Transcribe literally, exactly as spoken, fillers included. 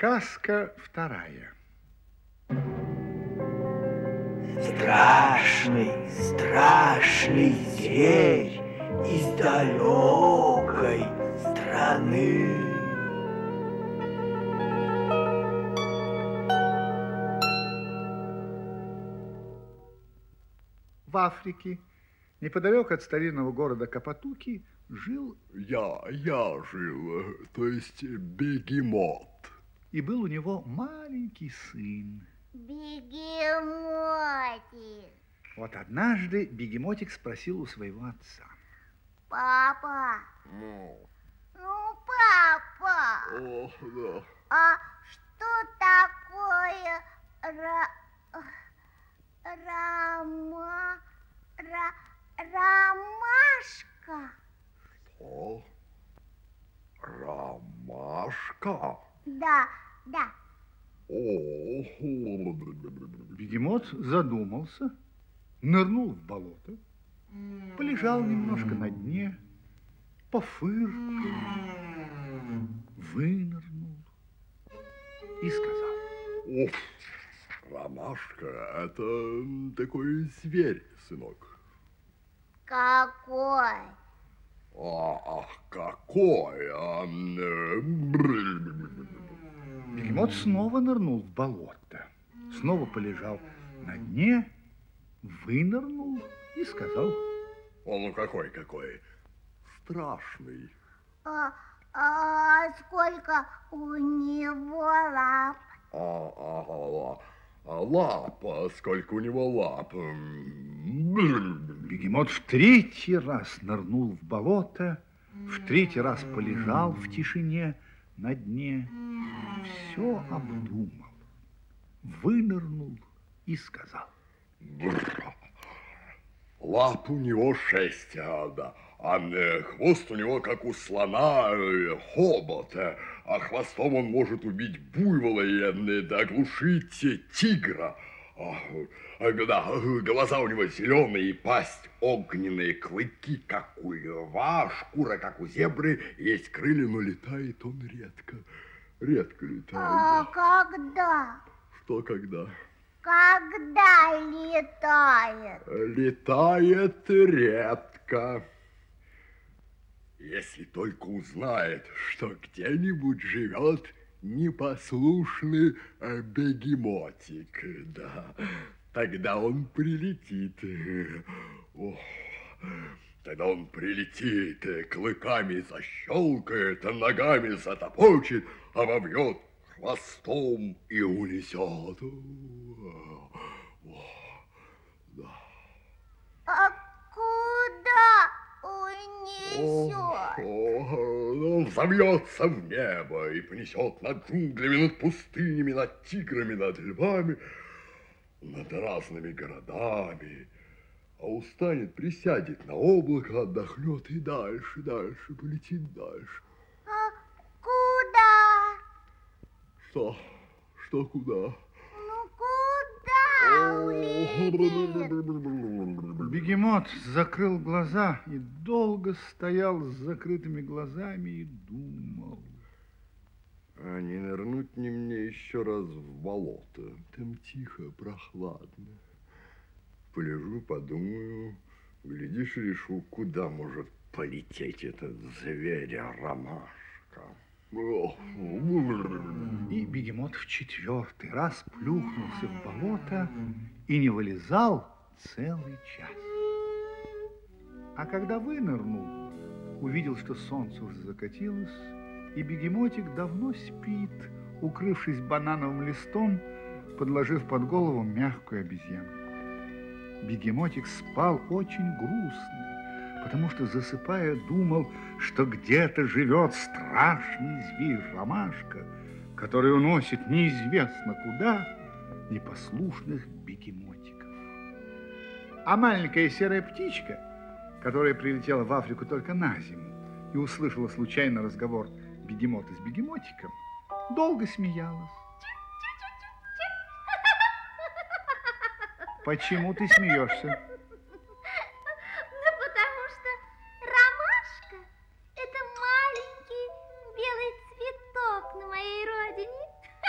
Сказка вторая. Страшный, страшный зверь из далекой страны. В Африке, неподалеку от старинного города Капатуки, жил... Я, я жил, то есть бегемот. И был у него маленький сын. Бегемотик. Вот однажды бегемотик спросил у своего отца. Папа. Ну, Ну, папа. о, да. А что такое ра... Рама... Ра... Ромашка? Что? Ромашка? Да, да. О, Бегемот задумался, нырнул в болото, полежал немножко на дне, пофыркал, вынырнул и сказал. О, ромашка, это такой зверь, сынок. Какой? А, ах, какой? А, э, Бегемот снова нырнул в болото, снова полежал на дне, вынырнул и сказал. Он ну какой, какой? Страшный. А, а сколько у него лап? А, ага, а лапа, сколько у него лап? Бегемот в третий раз нырнул в болото, в третий раз полежал в тишине на дне, все обдумал, вынырнул и сказал. Лап у него шесть, а, да, а э, хвост у него, как у слона, э, хобот, э, а хвостом он может убить буйвола и э, да, оглушить э, тигра. А, э, да, глаза у него зеленые, и пасть огненные, клыки, как у льва, шкура, как у зебры, есть крылья, но летает он редко, редко летает. А когда? Что когда? Когда летает? Летает редко. Если только узнает, что где-нибудь живет непослушный бегемотик, да, тогда он прилетит. Ох, тогда он прилетит, клыками защелкает, ногами затопочет, обовьет хвостом и унесет. Да. А куда унесет? Он взовьется в небо и понесет над джунглями, над пустынями, над тиграми, над львами, над разными городами. А устанет, присядет на облако, отдохнет и дальше, дальше, полетит дальше. А куда? Что? Что куда? Ну куда улетит? Бегемот закрыл глаза и долго стоял с закрытыми глазами и думал. А не нырнуть ли мне еще раз в болото? Там тихо, прохладно. Полежу, подумаю, глядишь, решу, куда может полететь этот зверь-ромашка. И бегемот в четвертый раз плюхнулся в болото и не вылезал целый час. А когда вынырнул, увидел, что солнце уже закатилось, и бегемотик давно спит, укрывшись банановым листом, подложив под голову мягкую обезьяну. Бегемотик спал очень грустно, потому что, засыпая, думал, что где-то живет страшный зверь-ромашка, который уносит неизвестно куда непослушных бегемотиков. А маленькая серая птичка, которая прилетела в Африку только на зиму и услышала случайно разговор бегемота с бегемотиком, долго смеялась. Почему ты смеешься? Ну, потому что ромашка – это маленький белый цветок на моей родине.